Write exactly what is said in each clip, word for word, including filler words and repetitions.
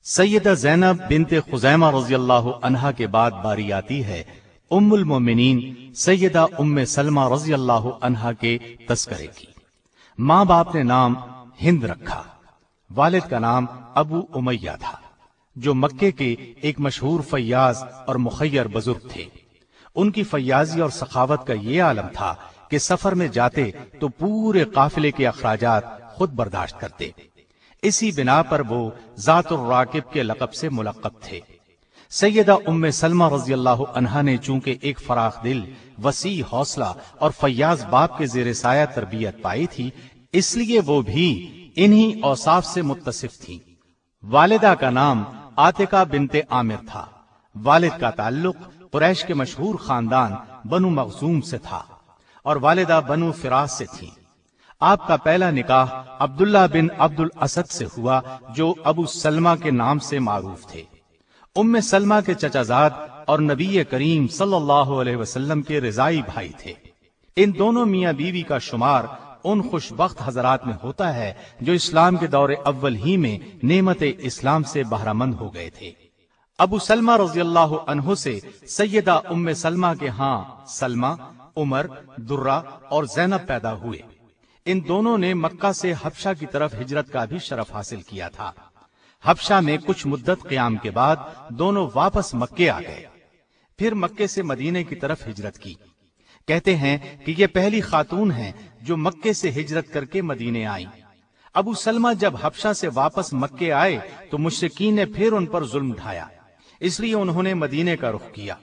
سیدہ زینب بنت خزیمہ رضی اللہ عنہا کے بعد باری آتی ہے ام المومنین سیدہ ام سلمہ رضی اللہ عنہا کے تذکرے کی۔ ماں باپ نے نام ہند رکھا، والد کا نام ابو امیہ تھا، جو مکے کے ایک مشہور فیاض اور مخیر بزرگ تھے۔ ان کی فیاضی اور سخاوت کا یہ عالم تھا کہ سفر میں جاتے تو پورے قافلے کے اخراجات خود برداشت کرتے۔ اسی بنا پر وہ ذات الراکب کے لقب سے ملقب تھے۔ سیدہ ام سلمہ رضی اللہ عنہا نے چونکہ ایک فراخ دل، وسیع حوصلہ اور فیاض باپ کے زیر سایہ تربیت پائی تھی، اس لیے وہ بھی انہی اوصاف سے متصف تھی۔ والدہ کا نام عاتقہ بنت عامر تھا۔ والد کا تعلق قریش کے مشہور خاندان بنو مخزوم سے تھا اور والدہ بنو فراس سے تھی۔ آپ کا پہلا نکاح عبداللہ بن عبد الاسد سے ہوا، جو ابو سلمہ کے نام سے معروف تھے۔ ام سلمہ کے چچا زاد اور نبی کریم صلی اللہ علیہ وسلم کے رضائی بھائی تھے۔ ان دونوں میاں بیوی کا شمار ان خوش بخت حضرات میں ہوتا ہے جو اسلام کے دور اول ہی میں نعمت اسلام سے بہرہ مند ہو گئے تھے۔ ابو سلمہ رضی اللہ عنہ سے سیدہ ام سلمہ کے ہاں سلمہ، عمر، درہ اور زینب پیدا ہوئے۔ ان دونوں نے مکہ سے حبشہ کی طرف ہجرت کا بھی شرف حاصل کیا تھا۔ حبشہ میں کچھ مدت قیام کے بعد دونوں واپس مکے آ گئے، پھر مکے سے مدینے کی طرف ہجرت کی۔ کہتے ہیں کہ یہ پہلی خاتون ہیں جو مکے سے ہجرت کر کے مدینے آئیں۔ ابو سلمہ جب حبشہ سے واپس مکے آئے تو مشرکین نے پھر ان پر ظلم ڈھایا، اس لیے انہوں نے مدینے کا رخ کیا۔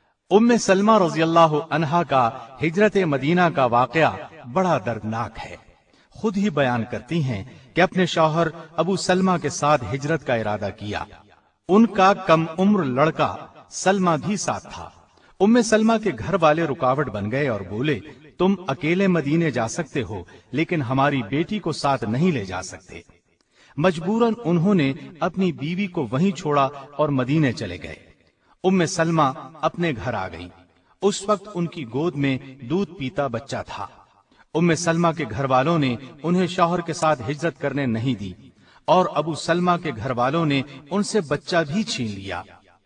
ام سلمہ رضی اللہ عنہا کا ہجرت مدینہ کا واقعہ بڑا دردناک ہے۔ خود ہی بیان کرتی ہیں کہ اپنے شوہر ابو سلمہ کے ساتھ ہجرت کا ارادہ کیا۔ ان کا کم عمر لڑکا سلمہ بھی ساتھ تھا۔ ام سلمہ کے گھر والے رکاوٹ بن گئے اور بولے، تم اکیلے مدینے جا سکتے ہو لیکن ہماری بیٹی کو ساتھ نہیں لے جا سکتے۔ مجبوراً انہوں نے اپنی بیوی کو وہیں چھوڑا اور مدینے چلے گئے۔ ام سلمہ اپنے گھر آ گئی۔ اس وقت ان کی گود میں دودھ پیتا بچہ تھا۔ ام سلمہ کے گھر والوں نے انہیں شوہر کے ساتھ ہجرت کرنے نہیں دی اور ابو سلمہ کے گھر والوں نے ان سے بچہ بھی چھین لیا۔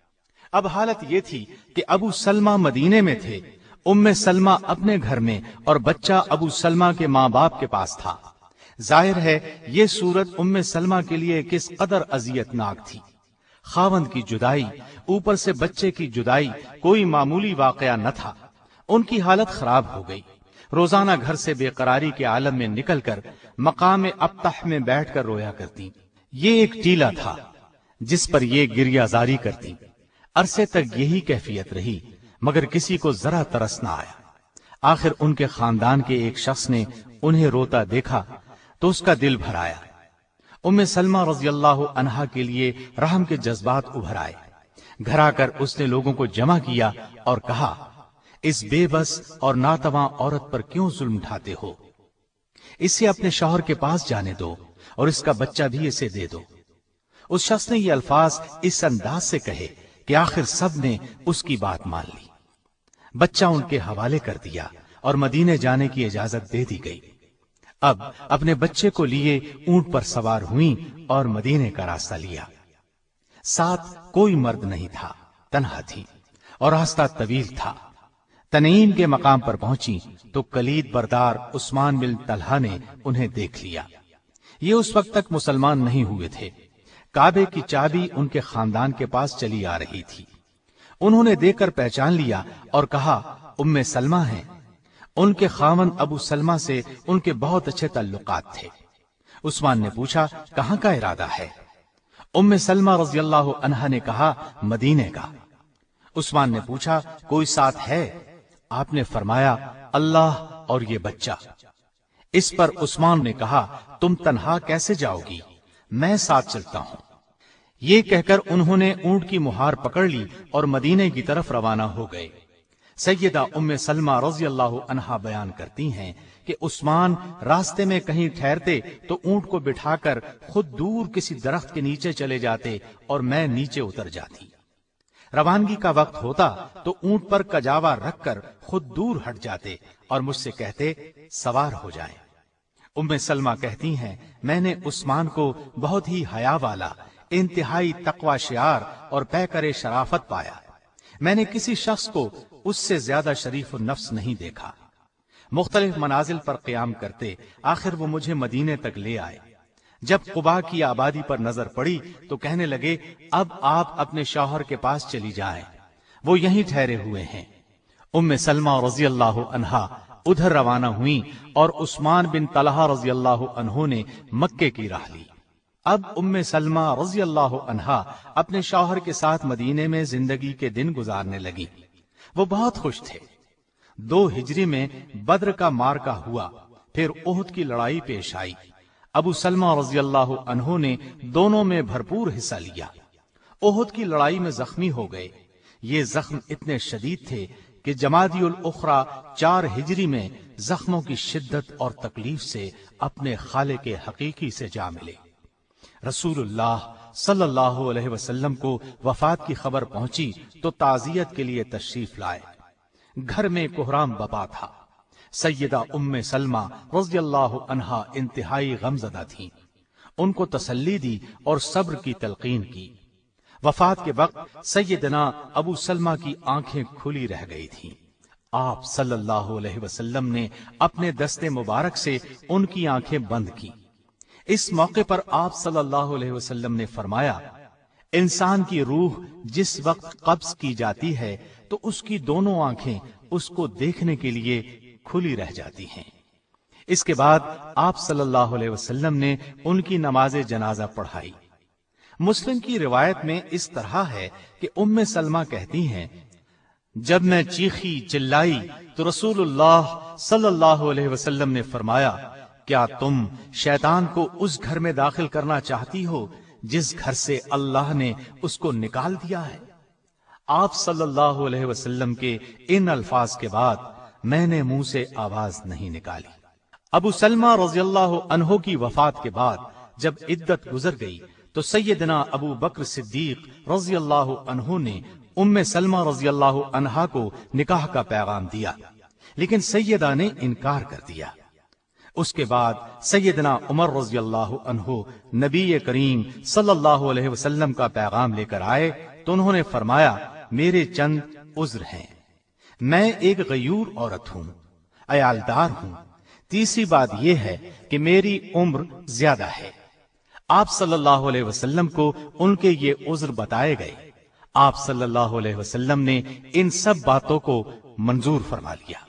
اب حالت یہ تھی کہ ابو سلمہ مدینے میں تھے، ام سلمہ اپنے گھر میں اور بچہ ابو سلمہ کے ماں باپ کے پاس تھا۔ ظاہر ہے یہ صورت ام سلمہ کے لیے کس قدر اذیت ناک تھی۔ خاوند کی جدائی، اوپر سے بچے کی جدائی کوئی معمولی واقعہ نہ تھا۔ ان کی حالت خراب ہو گئی۔ روزانہ گھر سے بے قراری کے عالم میں نکل کر مقام ابطح میں بیٹھ کر رویا کرتی۔ یہ ایک ٹیلا تھا جس پر یہ گریہ زاری کرتی۔ عرصے تک یہی کیفیت رہی مگر کسی کو ذرا ترس نہ آیا۔ آخر ان کے خاندان کے ایک شخص نے انہیں روتا دیکھا تو اس کا دل بھر آیا۔ ام سلمہ رضی اللہ عنہا کے لیے رحم کے جذبات ابھر آئے۔ گھر آ کر اس نے لوگوں کو جمع کیا اور کہا، اس بے بس اور ناتواں عورت پر کیوں ظلم ڈھاتے ہو؟ اسے اپنے شوہر کے پاس جانے دو اور اس کا بچہ بھی اسے دے دو۔ اس شخص نے یہ الفاظ اس انداز سے کہے کہ آخر سب نے اس کی بات مان لی۔ بچہ ان کے حوالے کر دیا اور مدینے جانے کی اجازت دے دی گئی۔ اب اپنے بچے کو لیے اونٹ پر سوار ہوئیں اور مدینے کا راستہ لیا۔ ساتھ کوئی مرد نہیں تھا، تنہا تھی اور راستہ طویل تھا۔ تنعیم کے مقام پر پہنچی تو کلید بردار عثمان بن طلحہ نے انہیں دیکھ لیا۔ یہ اس وقت تک مسلمان نہیں ہوئے تھے۔ کعبے کی چابی ان کے خاندان کے پاس چلی آ رہی تھی۔ انہوں نے دیکھ کر پہچان لیا اور کہا، ام سلمہ ہیں۔ ان کے خاوند ابو سلمہ سے ان کے بہت اچھے تعلقات تھے۔ عثمان نے پوچھا، کہاں کا ارادہ ہے؟ ام سلمہ رضی اللہ عنہا نے کہا، مدینے کا۔ عثمان نے پوچھا، کوئی ساتھ ہے؟ آپ نے فرمایا، اللہ اور یہ بچہ۔ اس پر عثمان نے کہا، تم تنہا کیسے جاؤ گی؟ میں ساتھ چلتا ہوں۔ یہ کہہ کر انہوں نے اونٹ کی مہار پکڑ لی اور مدینے کی طرف روانہ ہو گئے۔ سیدہ ام سلمہ رضی اللہ عنہا بیان کرتی ہیں کہ عثمان راستے میں کہیں ٹھہرتے تو اونٹ کو بٹھا کر خود دور کسی درخت کے نیچے چلے جاتے اور میں نیچے اتر جاتی۔ روانگی کا وقت ہوتا تو اونٹ پر کجاوا رکھ کر خود دور ہٹ جاتے اور مجھ سے کہتے، سوار ہو جائیں۔ ام سلمہ کہتی ہیں، میں نے عثمان کو بہت ہی حیا والا، انتہائی تقوی شعار اور پیکر شرافت پایا۔ میں نے کسی شخص کو اس سے زیادہ شریف النفس نہیں دیکھا۔ مختلف منازل پر قیام کرتے آخر وہ مجھے مدینے تک لے آئے۔ جب قباء کی آبادی پر نظر پڑی تو کہنے لگے اب آپ اپنے شوہر کے پاس چلی جائیں، وہ یہیں ٹھہرے ہوئے ہیں۔ ام سلمہ رضی اللہ عنہا ادھر روانہ ہوئیں اور عثمان بن طلحہ رضی اللہ عنہ نے مکے کی راہ لی۔ اب ام سلمہ رضی اللہ عنہا اپنے شوہر کے ساتھ مدینے میں زندگی کے دن گزارنے لگی۔ وہ بہت خوش تھے۔ دو ہجری میں بدر کا معرکہ ہوا، پھر احد کی لڑائی پیش آئی۔ ابو سلمہ رضی اللہ عنہ نے دونوں میں بھرپور حصہ لیا۔ احد کی لڑائی میں زخمی ہو گئے۔ یہ زخم اتنے شدید تھے کہ جمادی الاخری چار ہجری میں زخموں کی شدت اور تکلیف سے اپنے خالق حقیقی سے جا ملے۔ رسول اللہ صلی اللہ علیہ وسلم کو وفات کی خبر پہنچی تو تعزیت کے لیے تشریف لائے۔ گھر میں کوہرام بپا تھا۔ سیدہ ام سلمہ رضی اللہ عنہا انتہائی غمزدہ تھیں۔ ان کو تسلی دی اور صبر کی تلقین کی۔ وفات کے وقت سیدنا ابو سلمہ کی آنکھیں کھلی رہ گئی تھیں۔ آپ صلی اللہ علیہ وسلم نے اپنے دست مبارک سے ان کی آنکھیں بند کی۔ اس موقع پر آپ صلی اللہ علیہ وسلم نے فرمایا، انسان کی روح جس وقت قبض کی جاتی ہے تو اس کی دونوں آنکھیں اس کو دیکھنے کے لیے کھلی رہ جاتی ہیں۔ اس کے بعد آپ صلی اللہ علیہ وسلم نے ان کی نماز جنازہ پڑھائی۔ مسلم کی روایت میں اس طرح ہے کہ ام سلمہ کہتی ہیں، جب میں چیخی چلائی تو رسول اللہ صلی اللہ علیہ وسلم نے فرمایا، کیا تم شیطان کو اس گھر میں داخل کرنا چاہتی ہو جس گھر سے اللہ نے اس کو نکال دیا ہے؟ آپ صلی اللہ علیہ وسلم کے ان الفاظ کے بعد میں نے منہ سے آواز نہیں نکالی۔ ابو سلمہ رضی اللہ عنہ کی وفات کے بعد جب عدت گزر گئی تو سیدنا ابو بکر صدیق رضی اللہ عنہ نے ام سلمہ رضی اللہ عنہا کو نکاح کا پیغام دیا، لیکن سیدہ نے انکار کر دیا۔ اس کے بعد سیدنا عمر رضی اللہ عنہ نبی کریم صلی اللہ علیہ وسلم کا پیغام لے کر آئے تو انہوں نے فرمایا، میرے چند عذر ہیں۔ میں ایک غیور عورت ہوں، عیالدار ہوں۔ تیسری بات یہ ہے کہ میری عمر زیادہ ہے۔ آپ صلی اللہ علیہ وسلم کو ان کے یہ عذر بتائے گئے۔ آپ صلی اللہ علیہ وسلم نے ان سب باتوں کو منظور فرما لیا۔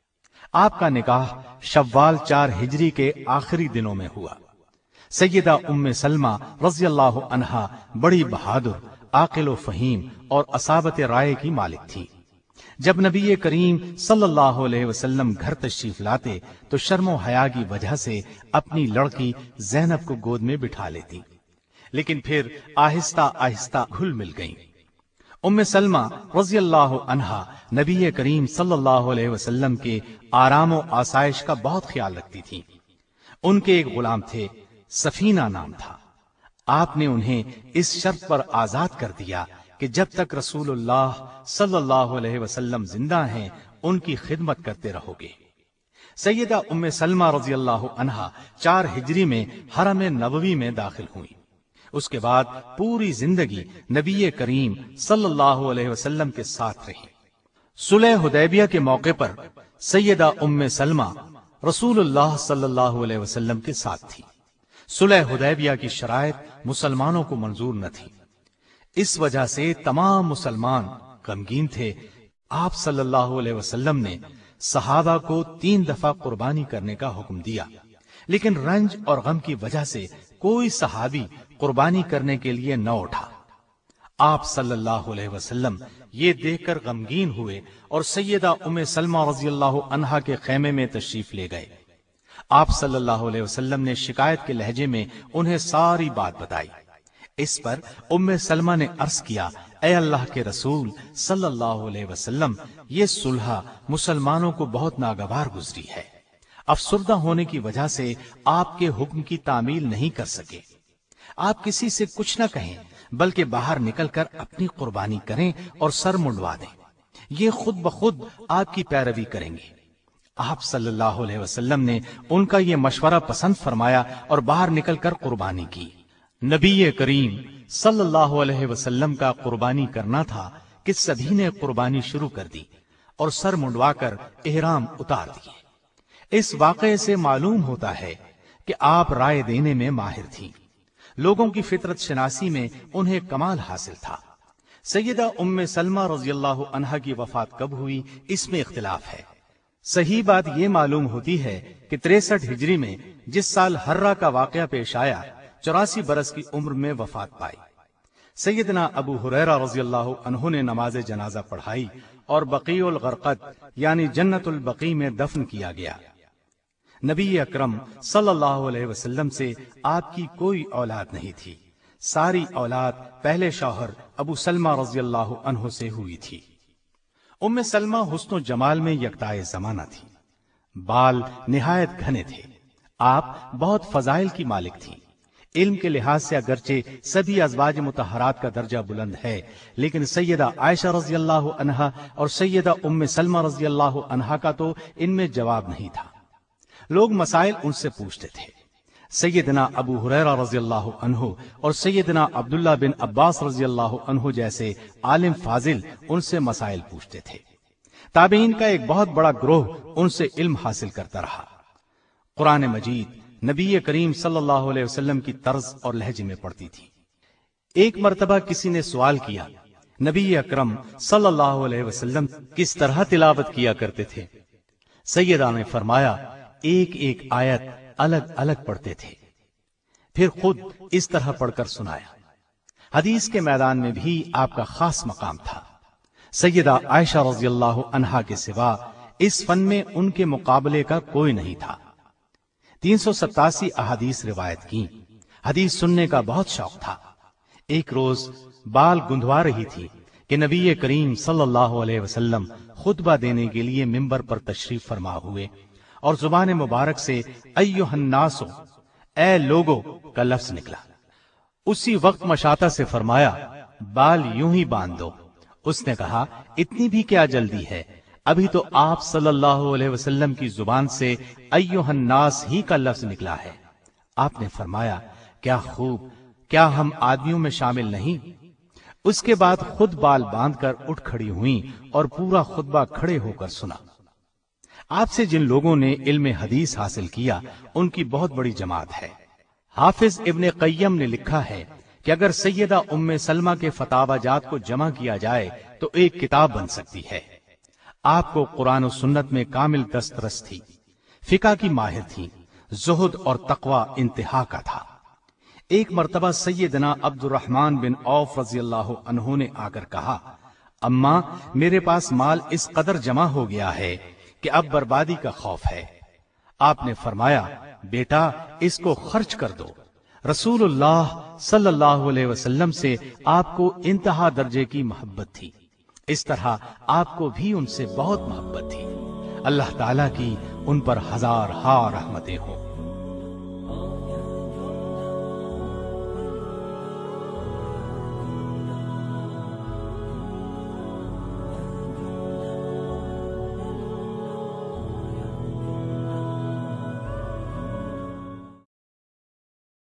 آپ کا نکاح شوال چار ہجری کے آخری دنوں میں ہوا۔ سیدہ ام سلمہ رضی اللہ عنہا بڑی بہادر، عاقل و فہیم اور اصابت رائے کی مالک تھی۔ جب نبی کریم صلی اللہ علیہ وسلم گھر تشریف لاتے تو شرم و حیا کی وجہ سے اپنی لڑکی زینب کو گود میں بٹھا لیتی، لیکن پھر آہستہ آہستہ گھل مل گئیں۔ ام سلمہ رضی اللہ عنہا نبی کریم صلی اللہ علیہ وسلم کے آرام و آسائش کا بہت خیال رکھتی تھی۔ ان کے ایک غلام تھے، سفینہ نام تھا۔ آپ نے انہیں اس شرط پر آزاد کر دیا کہ جب تک رسول اللہ صلی اللہ علیہ وسلم زندہ ہیں ان کی خدمت کرتے رہو گے۔ سیدہ ام سلمہ رضی اللہ عنہا چار ہجری میں حرم نبوی میں داخل ہوئی۔ اس کے بعد پوری زندگی نبی کریم صلی اللہ علیہ وسلم کے ساتھ رہی۔ صلح حدیبیہ کے موقع پر سیدہ ام سلمہ رسول اللہ صلی اللہ علیہ وسلم کے ساتھ تھی۔ صلح حدیبیہ کی شرائط مسلمانوں کو منظور نہ تھی، اس وجہ سے تمام مسلمان غمگین تھے۔ آپ صلی اللہ علیہ وسلم نے صحابہ کو تین دفعہ قربانی کرنے کا حکم دیا، لیکن رنج اور غم کی وجہ سے کوئی صحابی قربانی کرنے کے لیے نہ اٹھا۔ آپ صلی اللہ علیہ وسلم یہ دیکھ کر غمگین ہوئے اور سیدہ ام سلمہ رضی اللہ عنہا کے خیمے میں تشریف لے گئے۔ آپ صلی اللہ علیہ وسلم نے شکایت کے لہجے میں انہیں ساری بات بتائی۔ اس پر ام سلمہ نے عرض کیا، اے اللہ کے رسول صلی اللہ علیہ وسلم، یہ صلح مسلمانوں کو بہت ناگوار گزری ہے۔ افسردہ ہونے کی وجہ سے آپ کے حکم کی تعمیل نہیں کر سکے۔ آپ کسی سے کچھ نہ کہیں بلکہ باہر نکل کر اپنی قربانی کریں اور سر منڈوا دیں، یہ خود بخود آپ کی پیروی کریں گے۔ آپ صلی اللہ علیہ وسلم نے ان کا یہ مشورہ پسند فرمایا اور باہر نکل کر قربانی کی۔ نبی کریم صلی اللہ علیہ وسلم کا قربانی کرنا تھا کہ سبھی نے قربانی شروع کر دی اور سر منڈوا کر احرام اتار دیے۔ اس واقعے سے معلوم ہوتا ہے کہ آپ رائے دینے میں ماہر تھیں، لوگوں کی فطرت شناسی میں انہیں کمال حاصل تھا۔ سیدہ ام سلمہ رضی اللہ عنہا کی وفات کب ہوئی اس میں اختلاف ہے۔ صحیح بات یہ معلوم ہوتی ہے کہ تریسٹھ ہجری میں جس سال حرہ کا واقعہ پیش آیا، چوراسی برس کی عمر میں وفات پائی۔ سیدنا ابو ہریرہ رضی اللہ عنہ نے نماز جنازہ پڑھائی اور بقیع الغرقد یعنی جنت البقیع میں دفن کیا گیا۔ نبی اکرم صلی اللہ علیہ وسلم سے آپ کی کوئی اولاد نہیں تھی، ساری اولاد پہلے شوہر ابو سلمہ رضی اللہ عنہ سے ہوئی تھی۔ ام سلمہ حسن و جمال میں یکتائے زمانہ تھی، بال نہایت گھنے تھے، آپ بہت فضائل کی مالک تھی۔ علم کے لحاظ سے اگرچہ سبھی ازواج مطہرات کا درجہ بلند ہے، لیکن سیدہ عائشہ رضی اللہ عنہا اور سیدہ ام سلمہ رضی اللہ عنہا کا تو ان میں جواب نہیں تھا۔ لوگ مسائل ان سے پوچھتے تھے۔ سیدنا ابو ہریرہ رضی اللہ عنہ اور سیدنا عبداللہ بن عباس رضی اللہ عنہ جیسے عالم فاضل ان سے مسائل پوچھتے تھے۔ تابعین کا ایک بہت بڑا گروہ ان سے علم حاصل کرتا رہا۔ قرآن مجید نبی کریم صلی اللہ علیہ وسلم کی طرز اور لہجے میں پڑھتی تھی۔ ایک مرتبہ کسی نے سوال کیا، نبی اکرم صلی اللہ علیہ وسلم کس طرح تلاوت کیا کرتے تھے؟ سیدہ نے فرمایا، ایک ایک آیت الگ الگ پڑھتے تھے، پھر خود اس طرح پڑھ کر سنایا۔ حدیث کے میدان میں بھی آپ کا خاص مقام تھا۔ سیدہ عائشہ رضی اللہ عنہا کے سوا اس فن میں ان کے مقابلے کا کوئی نہیں تھا۔ تین سو ستاسی احادیث روایت کی، حدیث سننے کا بہت شوق تھا۔ ایک روز بال گندوا رہی تھی کہ نبی کریم صلی اللہ علیہ وسلم خطبہ دینے کے لیے ممبر پر تشریف فرما ہوئے اور زبان مبارک سے ایھا الناس، اے لوگو کا لفظ نکلا۔ اسی وقت مشاطہ سے فرمایا، بال یوں ہی باندھ دو۔ اس نے کہا، اتنی بھی کیا جلدی ہے، ابھی تو آپ صلی اللہ علیہ وسلم کی زبان سے ایھا الناس ہی کا لفظ نکلا ہے۔ آپ نے فرمایا، کیا خوب، کیا ہم آدمیوں میں شامل نہیں؟ اس کے بعد خود بال باندھ کر اٹھ کھڑی ہوئیں اور پورا خطبہ کھڑے ہو کر سنا۔ آپ سے جن لوگوں نے علم حدیث حاصل کیا ان کی بہت بڑی جماعت ہے۔ حافظ ابن قیم نے لکھا ہے کہ اگر سیدہ ام سلمہ کے فتاوی جات کو جمع کیا جائے تو ایک کتاب بن سکتی ہے۔ آپ کو قرآن و سنت میں کامل دسترس تھی، فقہ کی ماہر تھی، زہد اور تقوی انتہا کا تھا۔ ایک مرتبہ سیدنا عبد الرحمن بن عوف رضی اللہ عنہ نے آ کر کہا، اماں میرے پاس مال اس قدر جمع ہو گیا ہے کہ اب بربادی کا خوف ہے۔ آپ نے فرمایا، بیٹا اس کو خرچ کر دو۔ رسول اللہ صلی اللہ علیہ وسلم سے آپ کو انتہا درجے کی محبت تھی، اس طرح آپ کو بھی ان سے بہت محبت تھی۔ اللہ تعالیٰ کی ان پر ہزار ہا رحمتیں ہوں۔